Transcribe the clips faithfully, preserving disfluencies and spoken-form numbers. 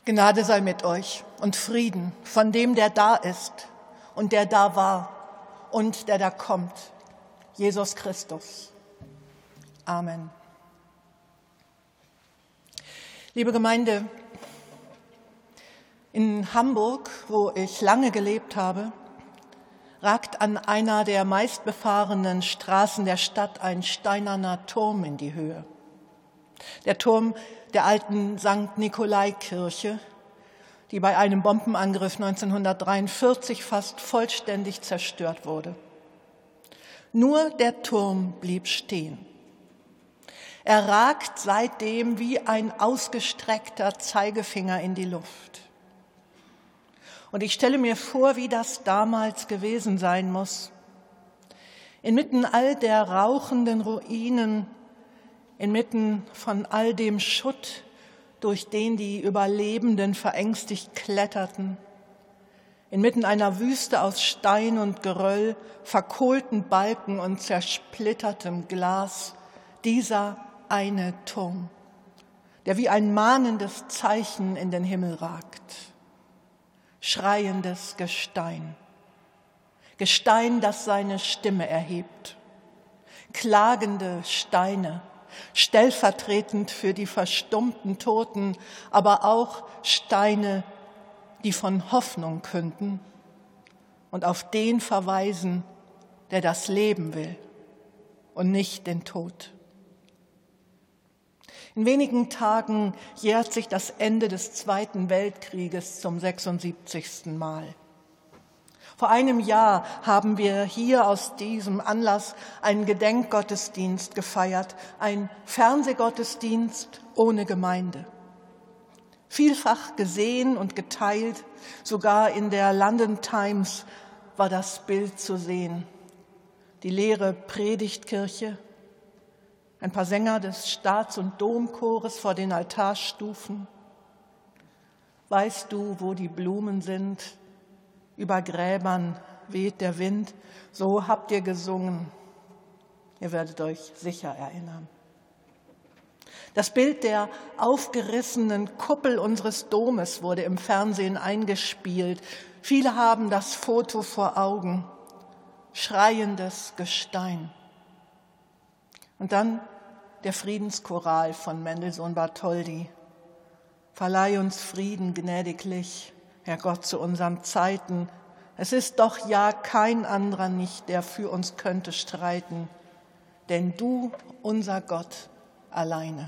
Gnade sei mit euch und Frieden von dem, der da ist und der da war und der da kommt, Jesus Christus. Amen. Liebe Gemeinde, in Hamburg, wo ich lange gelebt habe, ragt an einer der meistbefahrenen Straßen der Stadt ein steinerner Turm in die Höhe. Der Turm der alten Sankt Nikolai-Kirche, die bei einem Bombenangriff neunzehnhundertdreiundvierzig fast vollständig zerstört wurde. Nur der Turm blieb stehen. Er ragt seitdem wie ein ausgestreckter Zeigefinger in die Luft. Und ich stelle mir vor, wie das damals gewesen sein muss. Inmitten all der rauchenden Ruinen, inmitten von all dem Schutt, durch den die Überlebenden verängstigt kletterten, inmitten einer Wüste aus Stein und Geröll, verkohlten Balken und zersplittertem Glas, dieser eine Turm, der wie ein mahnendes Zeichen in den Himmel ragt. Schreiendes Gestein, Gestein, das seine Stimme erhebt, klagende Steine, stellvertretend für die verstummten Toten, aber auch Steine, die von Hoffnung künden und auf den verweisen, der das Leben will und nicht den Tod. In wenigen Tagen jährt sich das Ende des Zweiten Weltkrieges zum sechsundsiebzigsten Mal. Vor einem Jahr haben wir hier aus diesem Anlass einen Gedenkgottesdienst gefeiert, ein Fernsehgottesdienst ohne Gemeinde. Vielfach gesehen und geteilt, sogar in der London Times war das Bild zu sehen. Die leere Predigtkirche, ein paar Sänger des Staats- und Domchores vor den Altarstufen. Weißt du, wo die Blumen sind? Über Gräbern weht der Wind, so habt ihr gesungen. Ihr werdet euch sicher erinnern. Das Bild der aufgerissenen Kuppel unseres Domes wurde im Fernsehen eingespielt. Viele haben das Foto vor Augen. Schreiendes Gestein. Und dann der Friedenschoral von Mendelssohn Bartholdy. Verleih uns Frieden gnädiglich, Herr Gott, zu unseren Zeiten. Es ist doch ja kein anderer nicht, der für uns könnte streiten, denn du, unser Gott, alleine.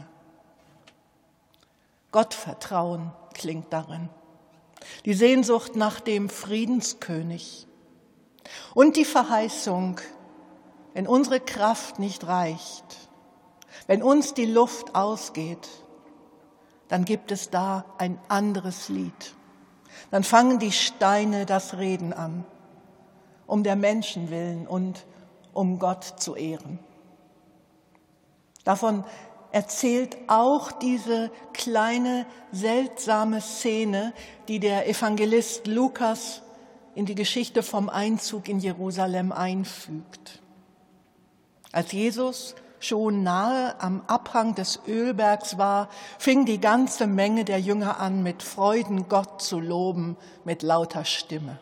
Gottvertrauen klingt darin. Die Sehnsucht nach dem Friedenskönig und die Verheißung, wenn unsere Kraft nicht reicht, wenn uns die Luft ausgeht, dann gibt es da ein anderes Lied. Dann fangen die Steine das Reden an, um der Menschen willen und um Gott zu ehren. Davon erzählt auch diese kleine, seltsame Szene, die der Evangelist Lukas in die Geschichte vom Einzug in Jerusalem einfügt. Als Jesus schon nahe am Abhang des Ölbergs war, fing die ganze Menge der Jünger an, mit Freuden Gott zu loben, mit lauter Stimme.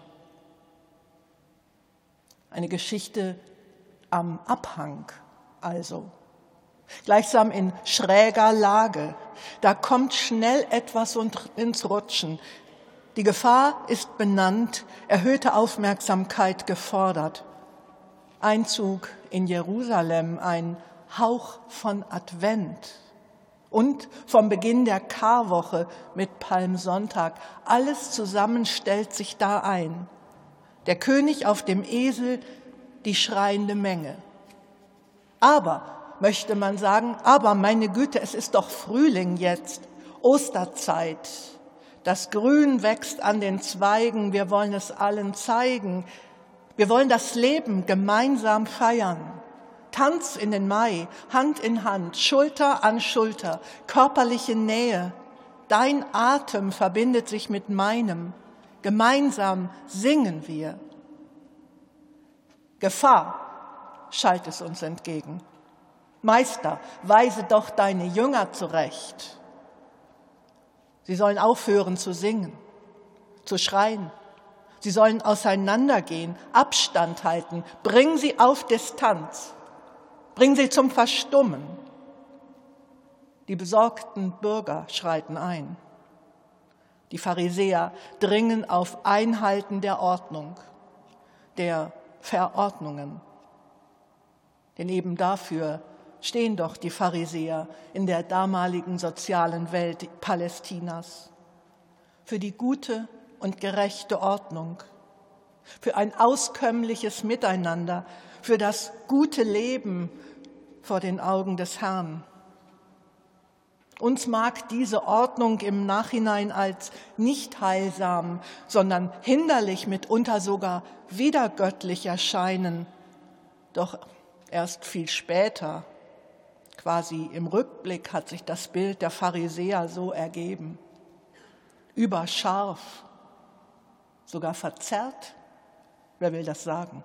Eine Geschichte am Abhang also, gleichsam in schräger Lage. Da kommt schnell etwas ins Rutschen. Die Gefahr ist benannt, erhöhte Aufmerksamkeit gefordert. Einzug in Jerusalem, ein Hauch von Advent und vom Beginn der Karwoche mit Palmsonntag. Alles zusammen stellt sich da ein. Der König auf dem Esel, die schreiende Menge. Aber, möchte man sagen, aber meine Güte, es ist doch Frühling jetzt, Osterzeit. Das Grün wächst an den Zweigen, wir wollen es allen zeigen. Wir wollen das Leben gemeinsam feiern. Tanz in den Mai, Hand in Hand, Schulter an Schulter, körperliche Nähe. Dein Atem verbindet sich mit meinem. Gemeinsam singen wir. Gefahr, schallt es uns entgegen. Meister, weise doch deine Jünger zurecht. Sie sollen aufhören zu singen, zu schreien. Sie sollen auseinandergehen, Abstand halten. Bring sie auf Distanz. Bring sie zum Verstummen. Die besorgten Bürger schreiten ein. Die Pharisäer dringen auf Einhalten der Ordnung, der Verordnungen. Denn eben dafür stehen doch die Pharisäer in der damaligen sozialen Welt Palästinas. Für die gute und gerechte Ordnung, für ein auskömmliches Miteinander, für das gute Leben vor den Augen des Herrn. Uns mag diese Ordnung im Nachhinein als nicht heilsam, sondern hinderlich, mitunter sogar widergöttlich erscheinen. Doch erst viel später, quasi im Rückblick, hat sich das Bild der Pharisäer so ergeben. Überscharf, sogar verzerrt, wer will das sagen?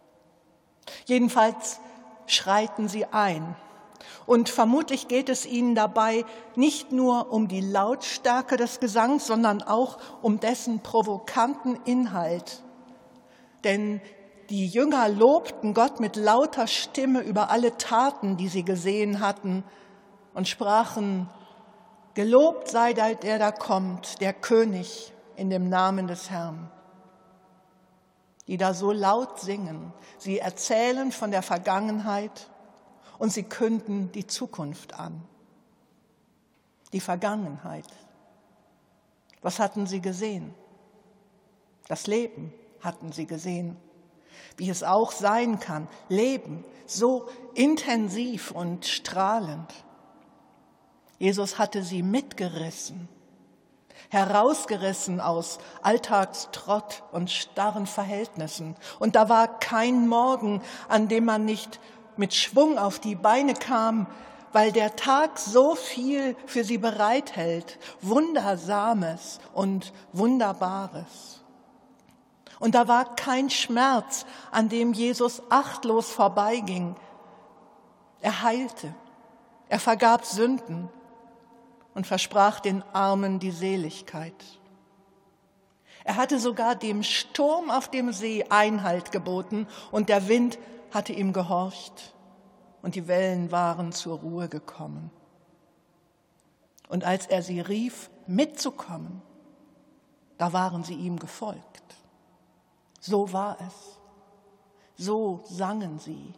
Jedenfalls schreiten sie ein. Und vermutlich geht es ihnen dabei nicht nur um die Lautstärke des Gesangs, sondern auch um dessen provokanten Inhalt. Denn die Jünger lobten Gott mit lauter Stimme über alle Taten, die sie gesehen hatten, und sprachen: Gelobt sei der, der da kommt, der König in dem Namen des Herrn. Die da so laut singen, sie erzählen von der Vergangenheit und sie künden die Zukunft an. Die Vergangenheit. Was hatten sie gesehen? Das Leben hatten sie gesehen. Wie es auch sein kann, Leben so intensiv und strahlend. Jesus hatte sie mitgerissen, herausgerissen aus Alltagstrott und starren Verhältnissen. Und da war kein Morgen, an dem man nicht mit Schwung auf die Beine kam, weil der Tag so viel für sie bereithält, Wundersames und Wunderbares. Und da war kein Schmerz, an dem Jesus achtlos vorbeiging. Er heilte, er vergab Sünden und versprach den Armen die Seligkeit. Er hatte sogar dem Sturm auf dem See Einhalt geboten und der Wind hatte ihm gehorcht und die Wellen waren zur Ruhe gekommen. Und als er sie rief, mitzukommen, da waren sie ihm gefolgt. So war es. So sangen sie.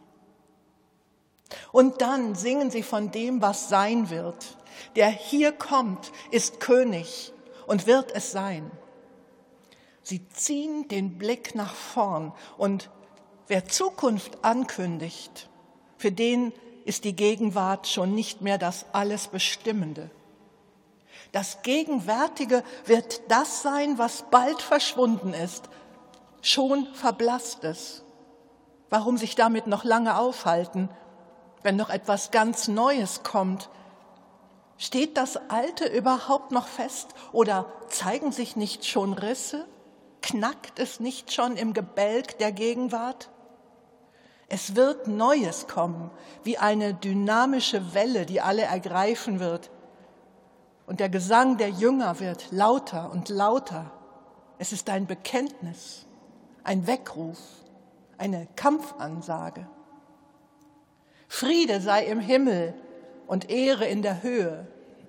Und dann singen sie von dem, was sein wird. Der hier kommt, ist König und wird es sein. Sie ziehen den Blick nach vorn und wer Zukunft ankündigt, für den ist die Gegenwart schon nicht mehr das alles Bestimmende. Das Gegenwärtige wird das sein, was bald verschwunden ist. Schon verblasst es. Warum sich damit noch lange aufhalten, wenn noch etwas ganz Neues kommt? Steht das Alte überhaupt noch fest oder zeigen sich nicht schon Risse? Knackt es nicht schon im Gebälk der Gegenwart? Es wird Neues kommen, wie eine dynamische Welle, die alle ergreifen wird. Und der Gesang der Jünger wird lauter und lauter. Es ist ein Bekenntnis, ein Weckruf, eine Kampfansage. Friede sei im Himmel und Ehre in der Höhe.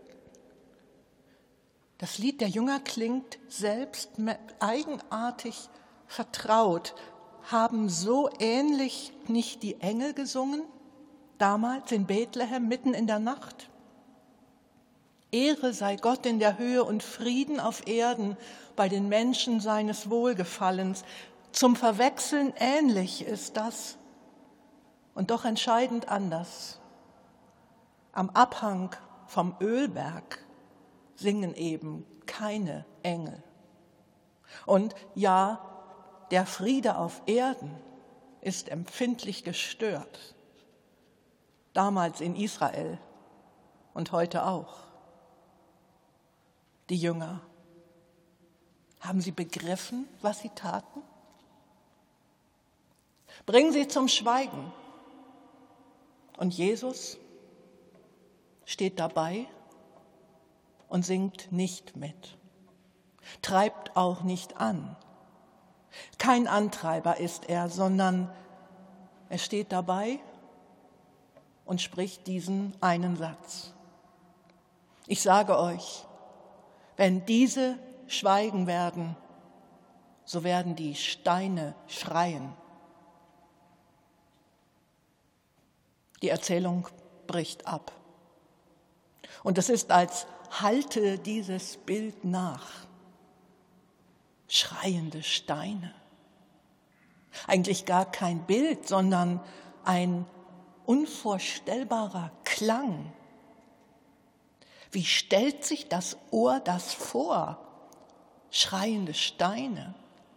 Das Lied der Jünger klingt selbst eigenartig vertraut. Haben so ähnlich nicht die Engel gesungen, damals in Bethlehem mitten in der Nacht? Ehre sei Gott in der Höhe und Frieden auf Erden bei den Menschen seines Wohlgefallens. Zum Verwechseln ähnlich ist das und doch entscheidend anders. Am Abhang vom Ölberg singen eben keine Engel. Und ja, der Friede auf Erden ist empfindlich gestört. Damals in Israel und heute auch. Die Jünger, haben sie begriffen, was sie taten? Bringen sie zum Schweigen. Und Jesus steht dabei und singt nicht mit, treibt auch nicht an. Kein Antreiber ist er, sondern er steht dabei und spricht diesen einen Satz. Ich sage euch, wenn diese schweigen werden, so werden die Steine schreien. Die Erzählung bricht ab. Und es ist, als halte dieses Bild nach. Schreiende Steine. Eigentlich gar kein Bild, sondern ein unvorstellbarer Klang. Wie stellt sich das Ohr das vor? Schreiende Steine.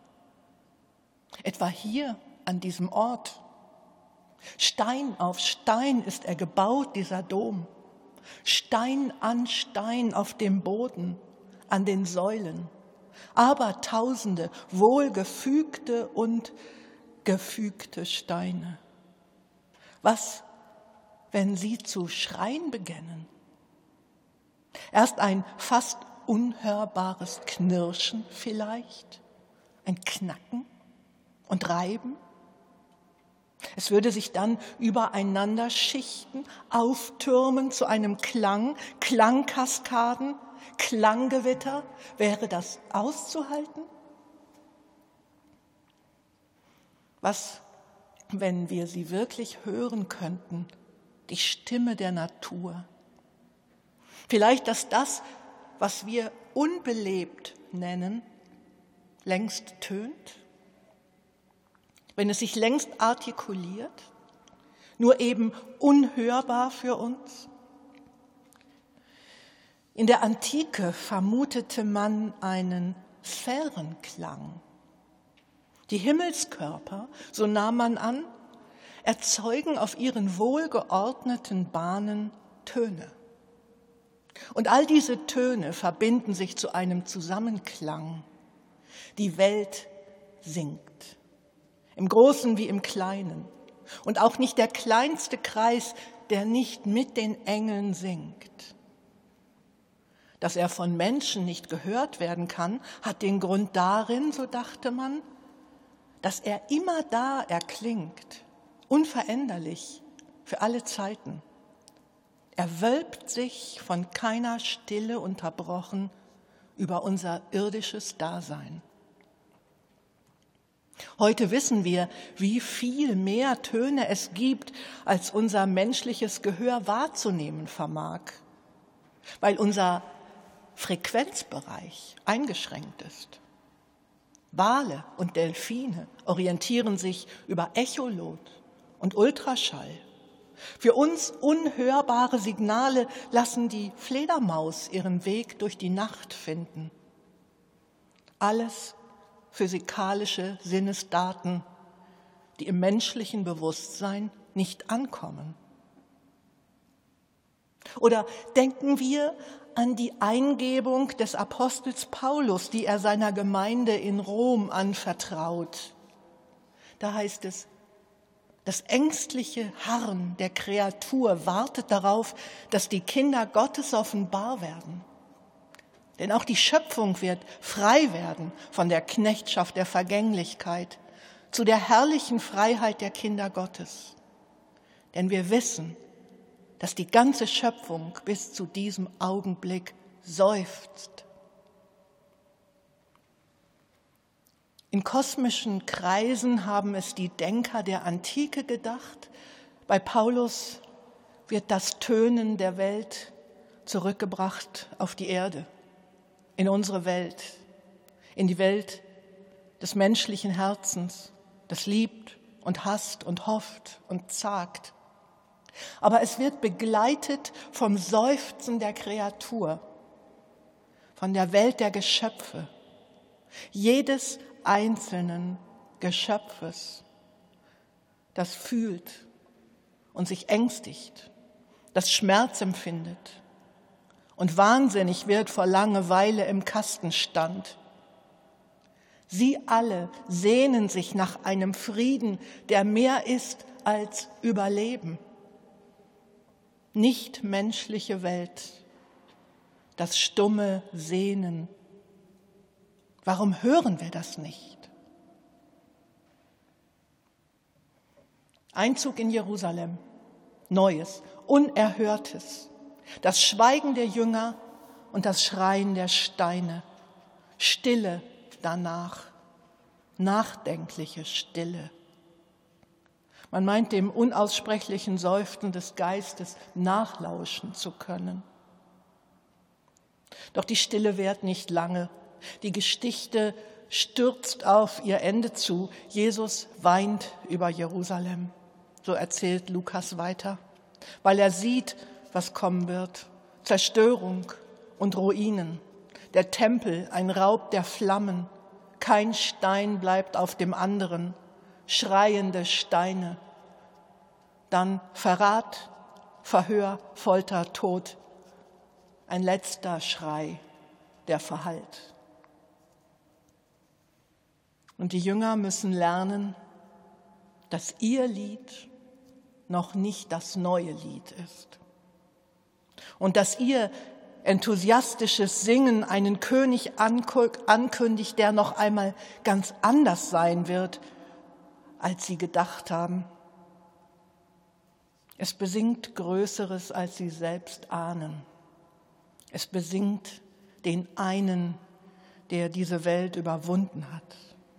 Etwa hier an diesem Ort. Stein auf Stein ist er gebaut, dieser Dom. Stein an Stein auf dem Boden, an den Säulen. Aber tausende wohlgefügte und gefügte Steine. Was, wenn sie zu schreien beginnen? Erst ein fast unhörbares Knirschen vielleicht, ein Knacken und Reiben. Es würde sich dann übereinander schichten, auftürmen zu einem Klang, Klangkaskaden, Klanggewitter. Wäre das auszuhalten? Was, wenn wir sie wirklich hören könnten, die Stimme der Natur? Vielleicht, dass das, was wir unbelebt nennen, längst tönt? Wenn es sich längst artikuliert, nur eben unhörbar für uns? In der Antike vermutete man einen Sphärenklang. Die Himmelskörper, so nahm man an, erzeugen auf ihren wohlgeordneten Bahnen Töne. Und all diese Töne verbinden sich zu einem Zusammenklang. Die Welt singt, im Großen wie im Kleinen. Und auch nicht der kleinste Kreis, der nicht mit den Engeln singt. Dass er von Menschen nicht gehört werden kann, hat den Grund darin, so dachte man, dass er immer da erklingt, unveränderlich, für alle Zeiten. Er wölbt sich von keiner Stille unterbrochen über unser irdisches Dasein. Heute wissen wir, wie viel mehr Töne es gibt, als unser menschliches Gehör wahrzunehmen vermag, weil unser Frequenzbereich eingeschränkt ist. Wale und Delfine orientieren sich über Echolot und Ultraschall. Für uns unhörbare Signale lassen die Fledermaus ihren Weg durch die Nacht finden. Alles physikalische Sinnesdaten, die im menschlichen Bewusstsein nicht ankommen. Oder denken wir an die Eingebung des Apostels Paulus, die er seiner Gemeinde in Rom anvertraut. Da heißt es, das ängstliche Harren der Kreatur wartet darauf, dass die Kinder Gottes offenbar werden. Denn auch die Schöpfung wird frei werden von der Knechtschaft der Vergänglichkeit zu der herrlichen Freiheit der Kinder Gottes. Denn wir wissen, dass die ganze Schöpfung bis zu diesem Augenblick seufzt. In kosmischen Kreisen haben es die Denker der Antike gedacht. Bei Paulus wird das Tönen der Welt zurückgebracht auf die Erde, in unsere Welt, in die Welt des menschlichen Herzens, das liebt und hasst und hofft und zagt. Aber es wird begleitet vom Seufzen der Kreatur, von der Welt der Geschöpfe, jedes einzelnen Geschöpfes, das fühlt und sich ängstigt, das Schmerz empfindet und wahnsinnig wird vor Langeweile im Kastenstand. Sie alle sehnen sich nach einem Frieden, der mehr ist als Überleben. Nicht menschliche Welt, das stumme Sehnen. Warum hören wir das nicht? Einzug in Jerusalem, Neues, Unerhörtes, das Schweigen der Jünger und das Schreien der Steine, Stille danach, nachdenkliche Stille. Man meint dem unaussprechlichen Seufzen des Geistes nachlauschen zu können. Doch die Stille währt nicht lange. Die Geschichte stürzt auf ihr Ende zu. Jesus weint über Jerusalem. So erzählt Lukas weiter, weil er sieht, was kommen wird. Zerstörung und Ruinen. Der Tempel, ein Raub der Flammen. Kein Stein bleibt auf dem anderen. Schreiende Steine. Dann Verrat, Verhör, Folter, Tod. Ein letzter Schrei, der verhallt. Und die Jünger müssen lernen, dass ihr Lied noch nicht das neue Lied ist. Und dass ihr enthusiastisches Singen einen König ankündigt, der noch einmal ganz anders sein wird, als sie gedacht haben. Es besingt Größeres, als sie selbst ahnen. Es besingt den einen, der diese Welt überwunden hat.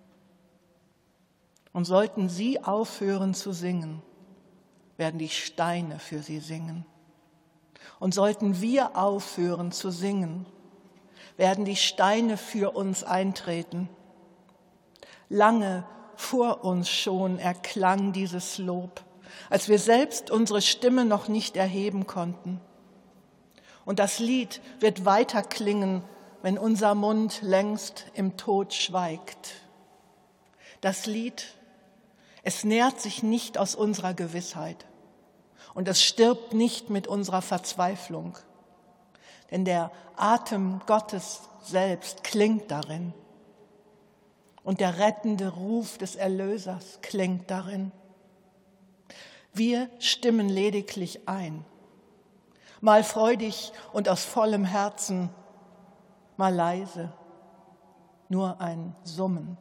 Und sollten sie aufhören zu singen, werden die Steine für sie singen. Und sollten wir aufhören zu singen, werden die Steine für uns eintreten. Lange vor uns schon erklang dieses Lob, als wir selbst unsere Stimme noch nicht erheben konnten. Und das Lied wird weiter klingen, wenn unser Mund längst im Tod schweigt. Das Lied, es nährt sich nicht aus unserer Gewissheit und es stirbt nicht mit unserer Verzweiflung, denn der Atem Gottes selbst klingt darin und der rettende Ruf des Erlösers klingt darin. Wir stimmen lediglich ein, mal freudig und aus vollem Herzen, mal leise, nur ein Summen.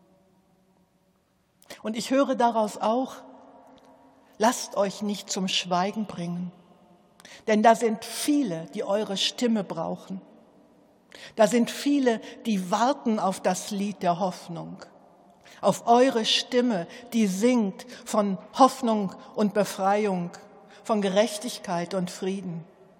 Und ich höre daraus auch, lasst euch nicht zum Schweigen bringen, denn da sind viele, die eure Stimme brauchen. Da sind viele, die warten auf das Lied der Hoffnung, auf eure Stimme, die singt von Hoffnung und Befreiung, von Gerechtigkeit und Frieden.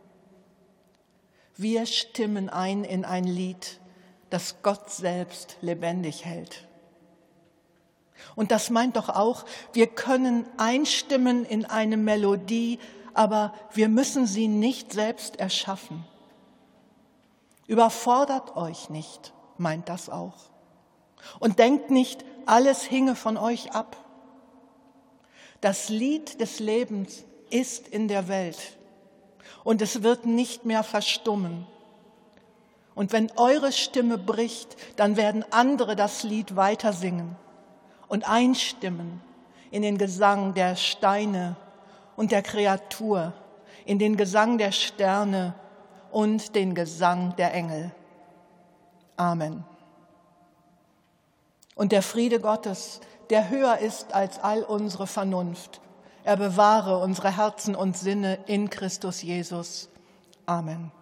Wir stimmen ein in ein Lied, das Gott selbst lebendig hält. Und das meint doch auch, wir können einstimmen in eine Melodie, aber wir müssen sie nicht selbst erschaffen. Überfordert euch nicht, meint das auch. Und denkt nicht, alles hinge von euch ab. Das Lied des Lebens ist in der Welt und es wird nicht mehr verstummen. Und wenn eure Stimme bricht, dann werden andere das Lied weiter singen und einstimmen in den Gesang der Steine und der Kreatur, in den Gesang der Sterne und den Gesang der Engel. Amen. Und der Friede Gottes, der höher ist als all unsere Vernunft, er bewahre unsere Herzen und Sinne in Christus Jesus. Amen.